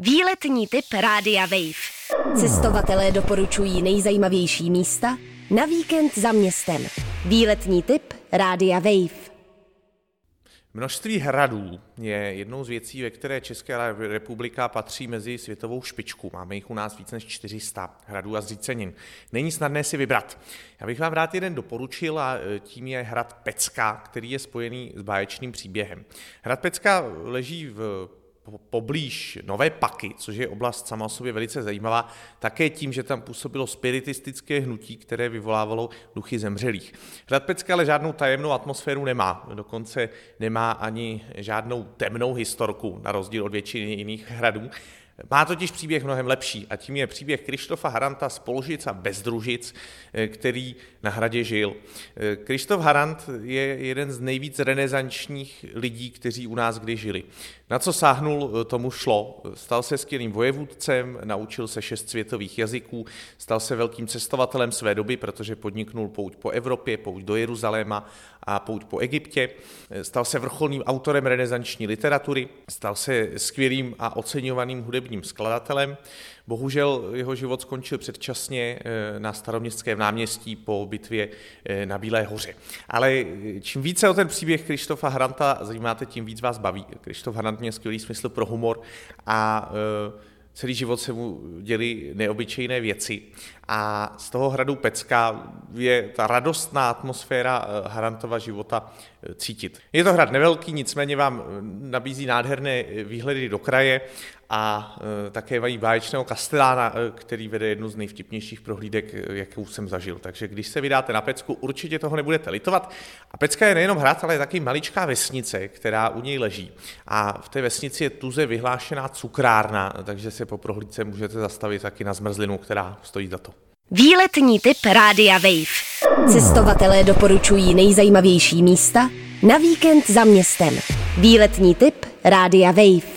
Výletní tip Rádia Wave. Cestovatelé doporučují nejzajímavější místa na víkend za městem. Výletní tip Rádia Wave. Množství hradů je jednou z věcí, ve které Česká republika patří mezi světovou špičku. Máme jich u nás víc než 400 hradů a zřícenin. Není snadné si vybrat. Já bych vám rád jeden doporučil a tím je hrad Pecka, který je spojený s báječným příběhem. Hrad Pecka leží poblíž Nové Paky, což je oblast sama o sobě velice zajímavá, také tím, že tam působilo spiritistické hnutí, které vyvolávalo duchy zemřelých. Hrad Pecka ale žádnou tajemnou atmosféru nemá, dokonce nemá ani žádnou temnou historku, na rozdíl od většiny jiných hradů. Má totiž příběh mnohem lepší a tím je příběh Krištofa Haranta z Polžic a Bezdružic, který na hradě žil. Krištof Harant je jeden z nejvíc renesančních lidí, kteří u nás kdy žili. Na co sáhnul, tomu šlo. Stal se skvělým vojevůdcem, naučil se 6 světových jazyků, stal se velkým cestovatelem své doby, protože podniknul pouť po Evropě, pouť do Jeruzaléma a pouť po Egyptě. Stal se vrcholným autorem renesanční literatury, stal se skvělým a oceňovaným hudebním skladatelem. Bohužel jeho život skončil předčasně na Staroměstském náměstí po bitvě na Bílé hoře. Ale čím více o ten příběh Krištofa Haranta zajímáte, tím víc vás baví. Krištof Harant měl skvělý smysl pro humor a celý život se mu děly neobyčejné věci. A z toho hradu Pecka je ta radostná atmosféra Harantova života cítit. Je to hrad nevelký, nicméně vám nabízí nádherné výhledy do kraje a také mají báječného kastelána, který vede jednu z nejvtipnějších prohlídek, jakou jsem zažil. Takže když se vydáte na Pecku, určitě toho nebudete litovat. A Pecka je nejenom hrad, ale je taky maličká vesnice, která u něj leží. A v té vesnici je tuze vyhlášená cukrárna, takže se po prohlídce můžete zastavit taky na zmrzlinu, která stojí za to. Výletní tip Rádia Wave. Cestovatelé doporučují nejzajímavější místa na víkend za městem. Výletní tip Rádia Wave.